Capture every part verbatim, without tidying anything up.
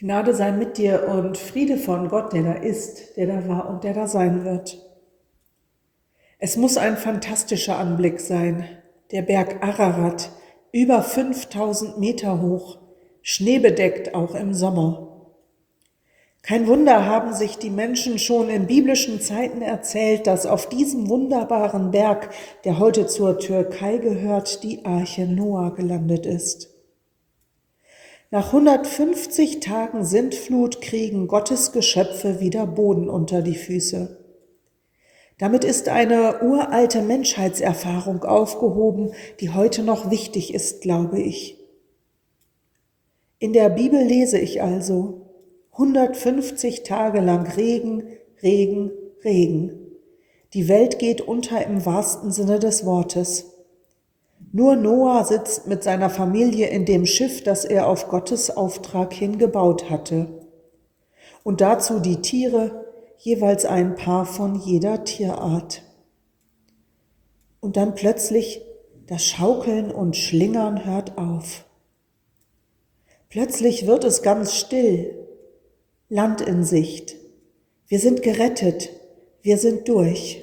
Gnade sei mit dir und Friede von Gott, der da ist, der da war und der da sein wird. Es muss ein fantastischer Anblick sein. Der Berg Ararat, über fünftausend Meter hoch, schneebedeckt auch im Sommer. Kein Wunder haben sich die Menschen schon in biblischen Zeiten erzählt, dass auf diesem wunderbaren Berg, der heute zur Türkei gehört, die Arche Noah gelandet ist. Nach hundertfünfzig Tagen Sintflut kriegen Gottes Geschöpfe wieder Boden unter die Füße. Damit ist eine uralte Menschheitserfahrung aufgehoben, die heute noch wichtig ist, glaube ich. In der Bibel lese ich also, hundertfünfzig Tage lang Regen, Regen, Regen. Die Welt geht unter im wahrsten Sinne des Wortes. Nur Noah sitzt mit seiner Familie in dem Schiff, das er auf Gottes Auftrag hin gebaut hatte. Und dazu die Tiere, jeweils ein Paar von jeder Tierart. Und dann plötzlich das Schaukeln und Schlingern hört auf. Plötzlich wird es ganz still, Land in Sicht. Wir sind gerettet, wir sind durch.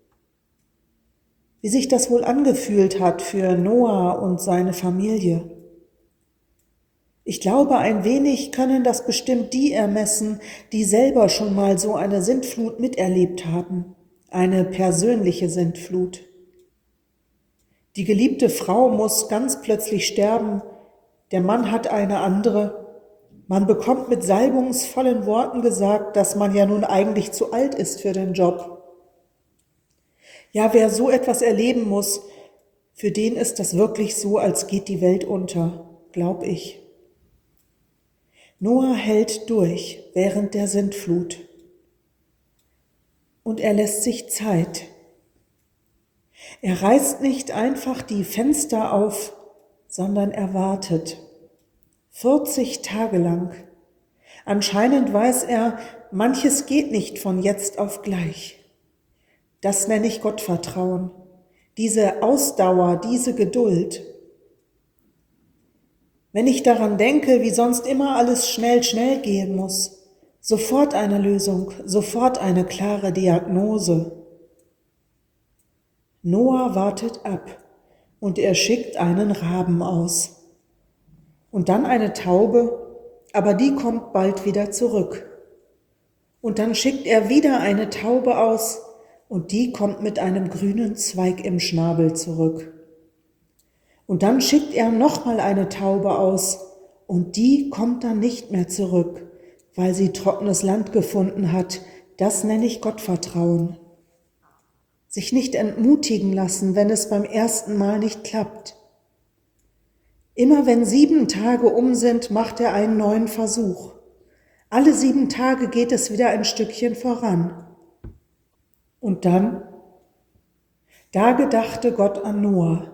Wie sich das wohl angefühlt hat für Noah und seine Familie. Ich glaube, ein wenig können das bestimmt die ermessen, die selber schon mal so eine Sintflut miterlebt haben, eine persönliche Sintflut. Die geliebte Frau muss ganz plötzlich sterben, der Mann hat eine andere. Man bekommt mit salbungsvollen Worten gesagt, dass man ja nun eigentlich zu alt ist für den Job. Ja, wer so etwas erleben muss, für den ist das wirklich so, als geht die Welt unter, glaub ich. Noah hält durch während der Sintflut. Und er lässt sich Zeit. Er reißt nicht einfach die Fenster auf, sondern er wartet. vierzig Tage lang. Anscheinend weiß er, manches geht nicht von jetzt auf gleich. Das nenne ich Gottvertrauen, diese Ausdauer, diese Geduld. Wenn ich daran denke, wie sonst immer alles schnell, schnell gehen muss, sofort eine Lösung, sofort eine klare Diagnose. Noah wartet ab und er schickt einen Raben aus. Und dann eine Taube, aber die kommt bald wieder zurück. Und dann schickt er wieder eine Taube aus, und die kommt mit einem grünen Zweig im Schnabel zurück. Und dann schickt er nochmal eine Taube aus und die kommt dann nicht mehr zurück, weil sie trockenes Land gefunden hat. Das nenne ich Gottvertrauen. Sich nicht entmutigen lassen, wenn es beim ersten Mal nicht klappt. Immer wenn sieben Tage um sind, macht er einen neuen Versuch. Alle sieben Tage geht es wieder ein Stückchen voran. Und dann, da gedachte Gott an Noah.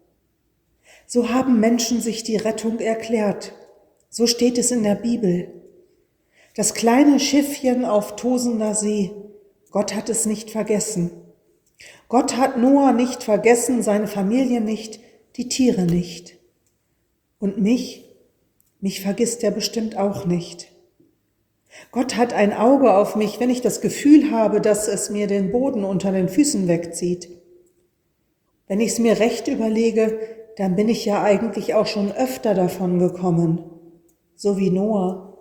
So haben Menschen sich die Rettung erklärt. So steht es in der Bibel. Das kleine Schiffchen auf tosender See, Gott hat es nicht vergessen. Gott hat Noah nicht vergessen, seine Familie nicht, die Tiere nicht. Und mich, mich vergisst er bestimmt auch nicht. Gott hat ein Auge auf mich, wenn ich das Gefühl habe, dass es mir den Boden unter den Füßen wegzieht. Wenn ich es mir recht überlege, dann bin ich ja eigentlich auch schon öfter davon gekommen, so wie Noah.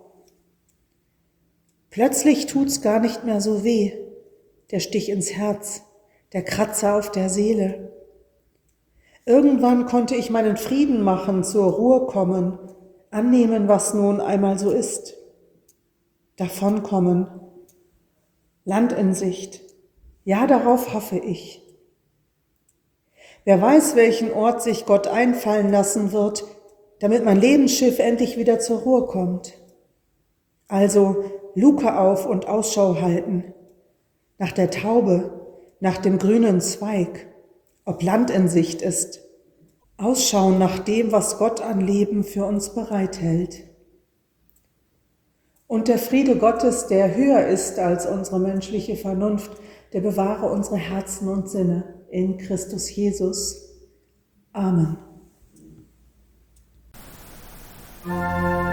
Plötzlich tut's gar nicht mehr so weh, der Stich ins Herz, der Kratzer auf der Seele. Irgendwann konnte ich meinen Frieden machen, zur Ruhe kommen, annehmen, was nun einmal so ist. Davonkommen, Land in Sicht, ja, darauf hoffe ich. Wer weiß, welchen Ort sich Gott einfallen lassen wird, damit mein Lebensschiff endlich wieder zur Ruhe kommt. Also Luke auf und Ausschau halten, nach der Taube, nach dem grünen Zweig, ob Land in Sicht ist, ausschauen nach dem, was Gott an Leben für uns bereithält. Und der Friede Gottes, der höher ist als unsere menschliche Vernunft, der bewahre unsere Herzen und Sinne in Christus Jesus. Amen.